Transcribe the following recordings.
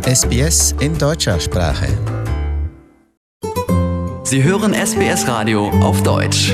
SBS in deutscher Sprache. Sie hören SBS Radio auf Deutsch.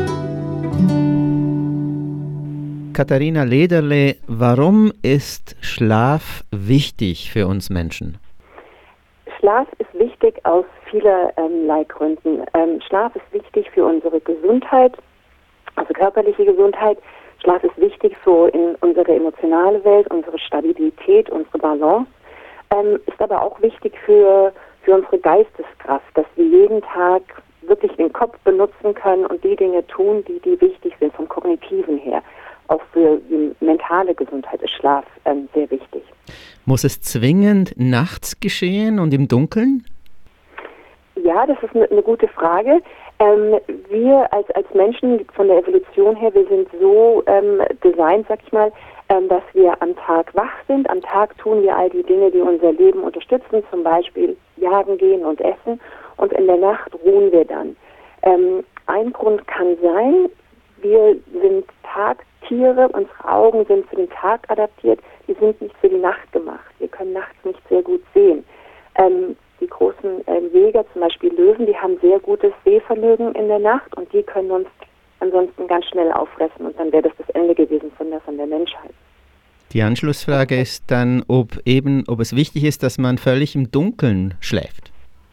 Katharina Lederle, warum ist Schlaf wichtig für uns Menschen? Schlaf ist wichtig aus vielerlei Gründen. Schlaf ist wichtig für unsere Gesundheit, also körperliche Gesundheit. Schlaf ist wichtig so in unsere emotionale Welt, unsere Stabilität, unsere Balance. Ist aber auch wichtig für unsere Geisteskraft, dass wir jeden Tag wirklich den Kopf benutzen können und die Dinge tun, die wichtig sind vom Kognitiven her. Auch für die mentale Gesundheit ist Schlaf sehr wichtig. Muss es zwingend nachts geschehen und im Dunkeln? Ja, das ist eine gute Frage. Wir als Menschen von der Evolution her, wir sind so designt, sag ich mal, dass wir am Tag wach sind. Am Tag tun wir all die Dinge, die unser Leben unterstützen, zum Beispiel jagen gehen und essen. Und in der Nacht ruhen wir dann. Ein Grund kann sein, wir sind Tagtiere, unsere Augen sind für den Tag adaptiert, die sind nicht für die Nacht gemacht. Wir können nachts nicht sehr gut sehen. Die großen Jäger, zum Beispiel Löwen, die haben sehr gutes Sehvermögen in der Nacht und die können uns ansonsten ganz schnell auffressen und dann wäre das Ende gewesen von der Menschheit. Die Anschlussfrage ist dann, ob es wichtig ist, dass man völlig im Dunkeln schläft.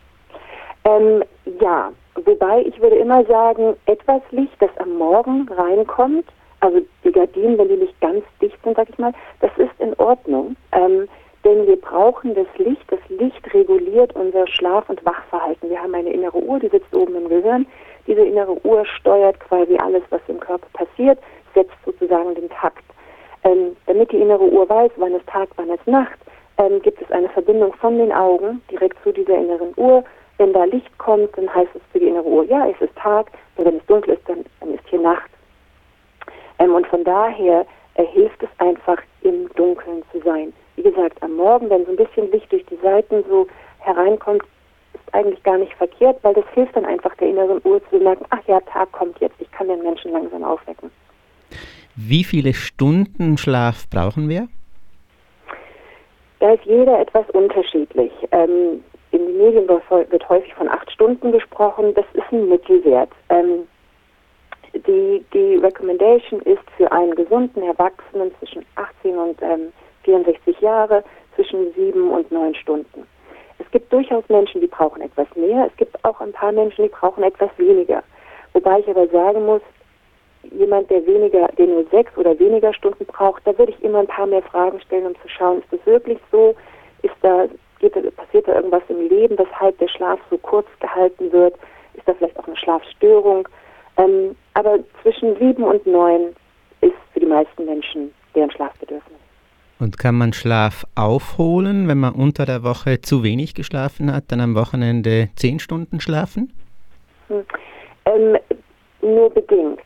Ja, wobei ich würde immer sagen, etwas Licht, das am Morgen reinkommt, also die Gardinen, wenn die nicht ganz dicht sind, sag ich mal, das ist in Ordnung. Denn wir brauchen das Licht. Das Licht reguliert unser Schlaf- und Wachverhalten. Wir haben eine innere Uhr, die sitzt oben im Gehirn. Diese innere Uhr steuert quasi alles, was im Körper passiert, setzt sozusagen den Takt. Damit die innere Uhr weiß, wann es Tag, wann es Nacht, gibt es eine Verbindung von den Augen direkt zu dieser inneren Uhr. Wenn da Licht kommt, dann heißt es für die innere Uhr, ja, es ist Tag. Und wenn es dunkel ist, dann ist hier Nacht. Und von daher hilft es einfach, im Dunkeln zu sein. Wie gesagt, am Morgen, wenn so ein bisschen Licht durch die Seiten so hereinkommt, ist eigentlich gar nicht verkehrt, weil das hilft dann einfach der inneren Uhr zu merken, ach ja, Tag kommt jetzt, ich kann den Menschen langsam aufwecken. Wie viele Stunden Schlaf brauchen wir? Da ist jeder etwas unterschiedlich. In den Medien wird häufig von 8 Stunden gesprochen, das ist ein Mittelwert. Die Recommendation ist für einen gesunden Erwachsenen zwischen 18 und 64 Jahre zwischen 7 und 9 Stunden. Es gibt durchaus Menschen, die brauchen etwas mehr. Es gibt auch ein paar Menschen, die brauchen etwas weniger. Wobei ich aber sagen muss, jemand, der nur 6 oder weniger Stunden braucht, da würde ich immer ein paar mehr Fragen stellen, um zu schauen, ist das wirklich so? Passiert da irgendwas im Leben, weshalb der Schlaf so kurz gehalten wird? Ist da vielleicht auch eine Schlafstörung? Aber zwischen 7 und 9 ist für die meisten Menschen deren Schlafbedürfnis. Und kann man Schlaf aufholen, wenn man unter der Woche zu wenig geschlafen hat, dann am Wochenende 10 Stunden schlafen? Nur bedingt.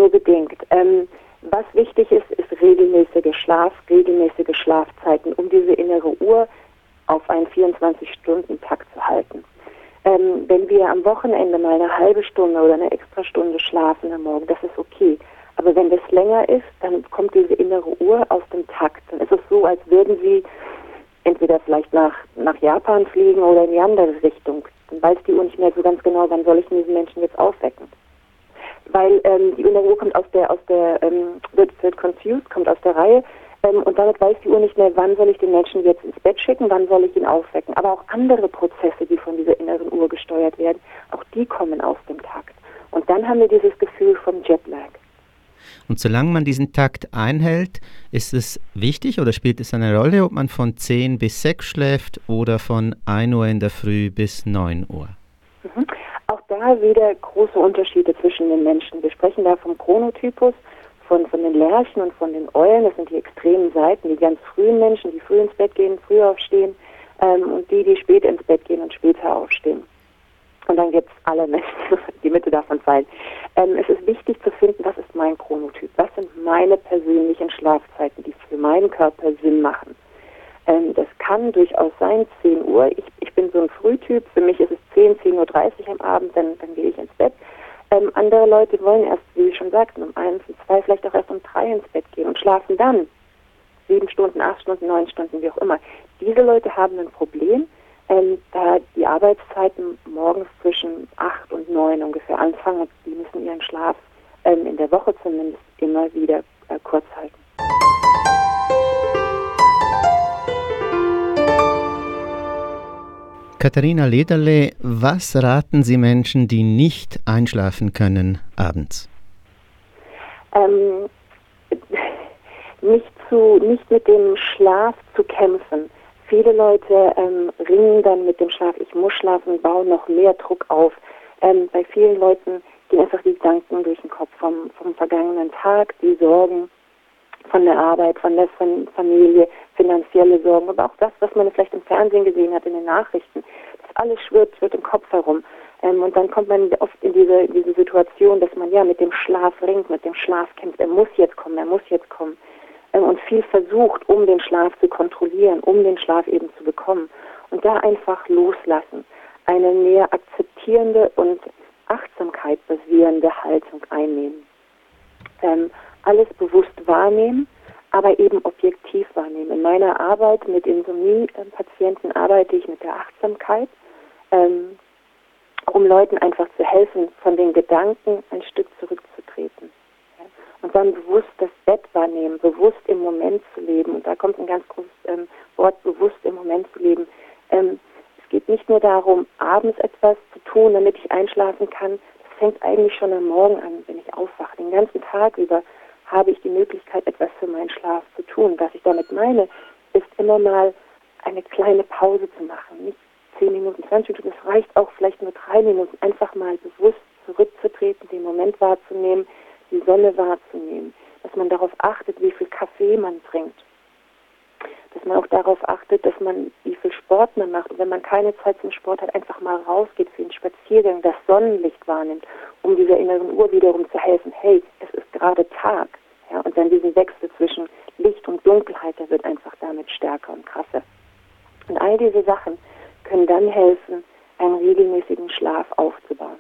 Was wichtig ist regelmäßiger Schlaf, regelmäßige Schlafzeiten, um diese innere Uhr auf einen 24-Stunden-Takt zu halten. Wenn wir am Wochenende mal eine halbe Stunde oder eine extra Stunde schlafen am Morgen, das ist okay. Aber wenn das länger ist, dann kommt diese innere Uhr aus dem Takt. Dann ist es so, als würden Sie entweder vielleicht nach Japan fliegen oder in die andere Richtung. Dann weiß die Uhr nicht mehr so ganz genau, wann soll ich diesen Menschen jetzt aufwecken. Weil die innere Uhr kommt wird confused, kommt aus der Reihe. Und damit weiß die Uhr nicht mehr, wann soll ich den Menschen jetzt ins Bett schicken, wann soll ich ihn aufwecken. Aber auch andere Prozesse, die von dieser inneren Uhr gesteuert werden, auch die kommen aus dem Takt. Und dann haben wir dieses Gefühl vom Jetlag. Und solange man diesen Takt einhält, ist es wichtig oder spielt es eine Rolle, ob man von 10 bis 6 schläft oder von 1 Uhr in der Früh bis 9 Uhr? Auch da wieder große Unterschiede zwischen den Menschen. Wir sprechen da vom Chronotypus, von den Lerchen und von den Eulen. Das sind die extremen Seiten, die ganz frühen Menschen, die früh ins Bett gehen, früh aufstehen und die spät ins Bett gehen und später aufstehen. Und dann gibt es alle Menschen, die Mitte davon fallen. Es ist wichtig zu finden, was ist mein Chronotyp? Was sind meine persönlichen Schlafzeiten, die für meinen Körper Sinn machen? Das kann durchaus sein, 10 Uhr. Ich bin so ein Frühtyp. Für mich ist es 10:30 Uhr am Abend, dann gehe ich ins Bett. Andere Leute wollen erst, wie ich schon sagte, um 1, um 2, vielleicht auch erst um 3 ins Bett gehen und schlafen dann 7 Stunden, 8 Stunden, 9 Stunden, wie auch immer. Diese Leute haben ein Problem, da die Arbeitszeiten morgens zwischen 8 und 9 ungefähr anfangen und die müssen ihren Schlaf in der Woche zumindest immer wieder kurz halten. Katharina Lederle, was raten Sie Menschen, die nicht einschlafen können abends? Nicht mit dem Schlaf zu kämpfen. Viele Leute ringen dann mit dem Schlaf, ich muss schlafen, bauen noch mehr Druck auf. Bei vielen Leuten gehen einfach die Gedanken durch den Kopf vom vergangenen Tag, die Sorgen von der Arbeit, von der Familie, finanzielle Sorgen, aber auch das, was man vielleicht im Fernsehen gesehen hat, in den Nachrichten. Das alles schwirrt im Kopf herum. Und dann kommt man oft in diese Situation, dass man ja mit dem Schlaf ringt, mit dem Schlaf kämpft. Er muss jetzt kommen. Und viel versucht, um den Schlaf zu kontrollieren, um den Schlaf eben zu bekommen. Und da einfach loslassen. Eine mehr akzeptierende und Achtsamkeit basierende Haltung einnehmen. Alles bewusst wahrnehmen, aber eben objektiv wahrnehmen. In meiner Arbeit mit Insomnie-Patienten arbeite ich mit der Achtsamkeit, um Leuten einfach zu helfen, von den Gedanken ein Stück zurückzutreten. Ja? Und dann bewusst das Bett wahrnehmen, bewusst im Moment zu leben. Und da kommt ein ganz großes Wort, bewusst im Moment zu leben. Es geht nicht nur darum, abends etwas zu tun, damit ich einschlafen kann. Das fängt eigentlich schon am Morgen an, wenn ich aufwache. Den ganzen Tag über habe ich die Möglichkeit, etwas für meinen Schlaf zu tun. Was ich damit meine, ist immer mal eine kleine Pause zu machen. Nicht 10 Minuten, 20 Minuten, es reicht auch vielleicht nur 3 Minuten. Einfach mal bewusst zurückzutreten, den Moment wahrzunehmen, die Sonne wahrzunehmen. Dass man darauf achtet, wie viel Kaffee man trinkt. Dass man auch darauf achtet, wie viel Sport man macht. Und wenn man keine Zeit zum Sport hat, einfach mal rausgeht für einen Spaziergang, das Sonnenlicht wahrnimmt, um dieser inneren Uhr wiederum zu helfen. Hey, es ist gerade Tag. Ja, und dann diesen Wechsel zwischen Licht und Dunkelheit, der wird einfach damit stärker und krasser. Und all diese Sachen können dann helfen, einen regelmäßigen Schlaf aufzubauen.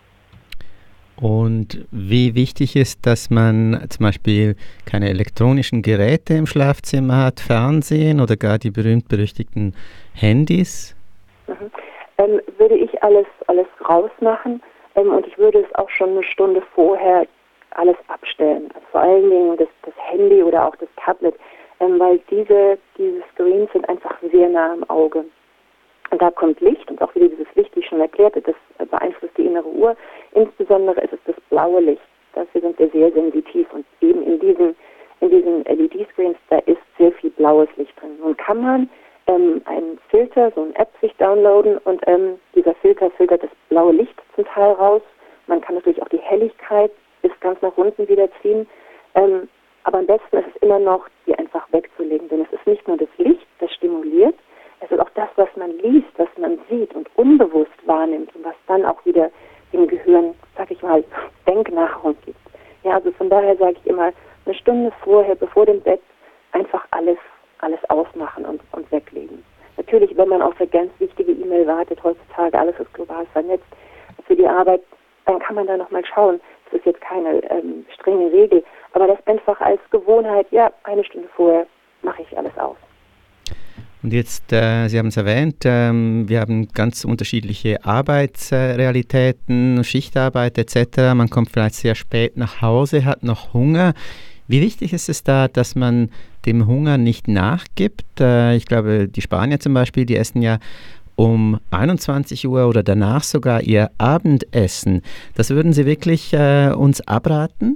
Und wie wichtig ist, dass man zum Beispiel keine elektronischen Geräte im Schlafzimmer hat, Fernsehen oder gar die berühmt-berüchtigten Handys? Würde ich alles rausmachen und ich würde es auch schon eine Stunde vorher alles abstellen. Also vor allen Dingen das Handy oder auch das Tablet, weil diese Screens sind einfach sehr nah am Auge. Und da kommt Licht und auch wieder dieses Licht, wie ich schon erklärte, das beeinflusst die innere Uhr. Insbesondere ist es das blaue Licht. Dafür sind wir sehr sensitiv und eben in diesen LED-Screens, da ist sehr viel blaues Licht drin. Nun kann man einen Filter, so eine App sich downloaden und dieser Filter filtert das blaue Licht zum Teil raus. Man kann natürlich auch die Helligkeit bis ganz nach unten wieder ziehen. Aber am besten ist es immer noch, die einfach wegzulegen. Denn es ist nicht nur das Licht, das stimuliert, es ist auch das, was man liest, was man sieht und unbewusst wahrnimmt und was dann auch wieder dem Gehirn, sag ich mal, Denknahrung gibt. Ja, also von daher sage ich immer, eine Stunde vorher, bevor dem Bett, einfach alles ausmachen und weglegen. Natürlich, wenn man auf eine ganz wichtige E-Mail wartet, heutzutage alles ist global vernetzt, für die Arbeit, dann kann man da nochmal schauen. Das ist jetzt keine strenge Regel, aber das einfach als Gewohnheit, ja, eine Stunde vorher mache ich alles aus. Und jetzt, Sie haben es erwähnt, wir haben ganz unterschiedliche Arbeitsrealitäten, Schichtarbeit etc. Man kommt vielleicht sehr spät nach Hause, hat noch Hunger. Wie wichtig ist es da, dass man dem Hunger nicht nachgibt? Ich glaube, die Spanier zum Beispiel, die essen ja um 21 Uhr oder danach sogar ihr Abendessen. Das würden Sie wirklich uns abraten?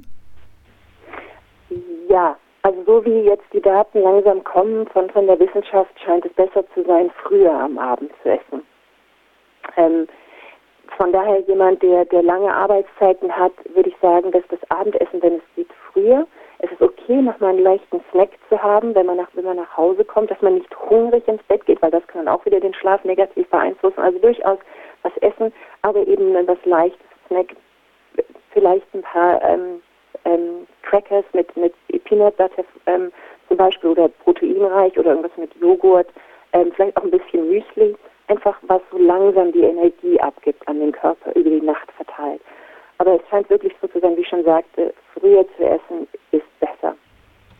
Ja. Also so wie jetzt die Daten langsam kommen von der Wissenschaft, scheint es besser zu sein, früher am Abend zu essen. Von daher jemand, der lange Arbeitszeiten hat, würde ich sagen, dass das Abendessen, wenn es geht, früher. Es ist okay, noch mal einen leichten Snack zu haben, wenn man nach Hause kommt, dass man nicht hungrig ins Bett geht, weil das kann dann auch wieder den Schlaf negativ beeinflussen. Also durchaus was essen, aber eben was leichtes Snack, vielleicht ein paar Crackers mit Peanut Butter zum Beispiel oder proteinreich oder irgendwas mit Joghurt, vielleicht auch ein bisschen Müsli, einfach was so langsam die Energie abgibt an den Körper über die Nacht verteilt. Aber es scheint wirklich so zu sein, wie ich schon sagte, früher zu essen ist besser.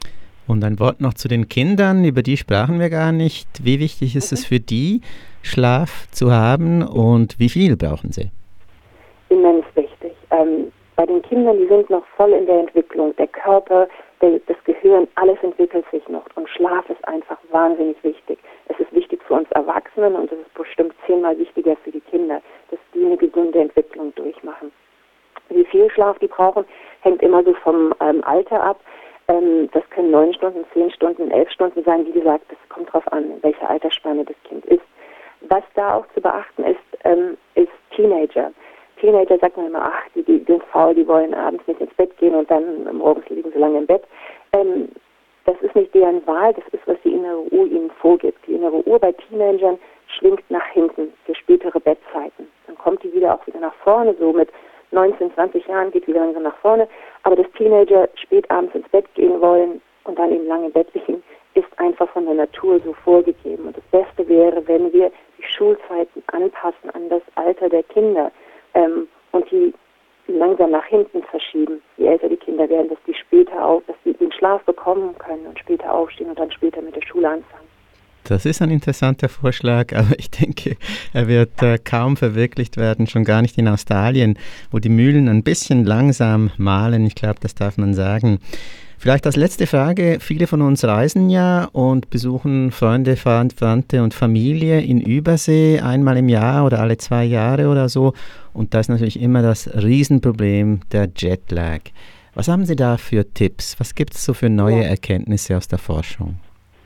Und ein Wort noch zu den Kindern, über die sprachen wir gar nicht. Wie wichtig ist es für die, Schlaf zu haben und wie viel brauchen sie? Immens wichtig. Bei den Kindern, die sind noch voll in der Entwicklung. Der Körper, das Gehirn, alles entwickelt sich noch. Und Schlaf ist einfach wahnsinnig wichtig. Es ist wichtig für uns Erwachsenen und es ist bestimmt 10-mal wichtiger für die Kinder, dass die eine gesunde Entwicklung durchmachen. Wie viel Schlaf die brauchen, hängt immer so vom Alter ab. Das können 9 Stunden, 10 Stunden, 11 Stunden sein. Wie gesagt, das kommt darauf an, in welcher Altersspanne das Kind ist. Was da auch zu beachten ist Teenager. Teenager sagt man immer, die sind faul, die wollen abends nicht ins Bett gehen und dann morgens liegen sie lange im Bett. Das ist nicht deren Wahl, das ist, was die innere Uhr ihnen vorgibt. Die innere Uhr bei Teenagern schwingt nach hinten für spätere Bettzeiten. Dann kommt die auch wieder nach vorne, so mit 19, 20 Jahren geht wieder langsam nach vorne. Aber dass Teenager spät abends ins Bett gehen wollen und dann eben lange im Bett liegen, ist einfach von der Natur so vorgegeben. Und das Beste wäre, wenn wir die Schulzeiten anpassen an das Alter der Kinder und die langsam nach hinten verschieben, je älter die Kinder werden, dass die dass sie den Schlaf bekommen können und später aufstehen und dann später mit der Schule anfangen. Das ist ein interessanter Vorschlag, aber ich denke, er wird kaum verwirklicht werden, schon gar nicht in Australien, wo die Mühlen ein bisschen langsam mahlen. Ich glaube, das darf man sagen. Vielleicht als letzte Frage, viele von uns reisen ja und besuchen Freunde, Verwandte und Familie in Übersee einmal im Jahr oder alle 2 Jahre oder so. Und da ist natürlich immer das Riesenproblem der Jetlag. Was haben Sie da für Tipps? Was gibt es so für neue Erkenntnisse aus der Forschung?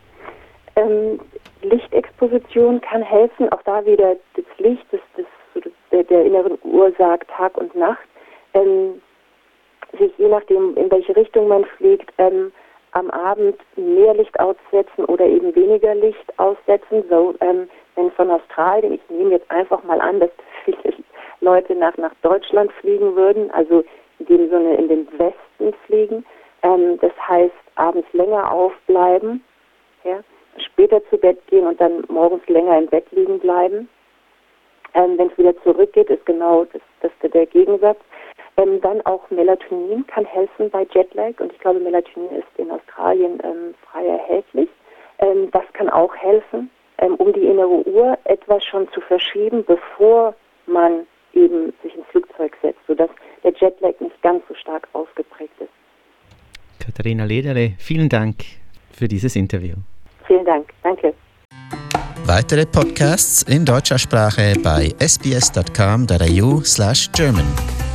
Lichtexposition kann helfen, auch da wieder das Licht, der inneren Uhr sagt Tag und Nacht, sich je nachdem, in welche Richtung man fliegt, am Abend mehr Licht aussetzen oder eben weniger Licht aussetzen. So, wenn von Australien, ich nehme jetzt einfach mal an, dass viele Leute nach Deutschland fliegen würden, also in dem Sinne in den Westen fliegen, das heißt abends länger aufbleiben, ja, später zu Bett gehen und dann morgens länger im Bett liegen bleiben. Wenn es wieder zurückgeht, ist genau das der Gegensatz. Dann auch Melatonin kann helfen bei Jetlag und ich glaube, Melatonin ist in Australien frei erhältlich. Das kann auch helfen, um die innere Uhr etwas schon zu verschieben, bevor man eben sich ins Flugzeug setzt, sodass der Jetlag nicht ganz so stark ausgeprägt ist. Katharina Lederle, vielen Dank für dieses Interview. Vielen Dank, danke. Weitere Podcasts in deutscher Sprache bei sbs.com.au/German.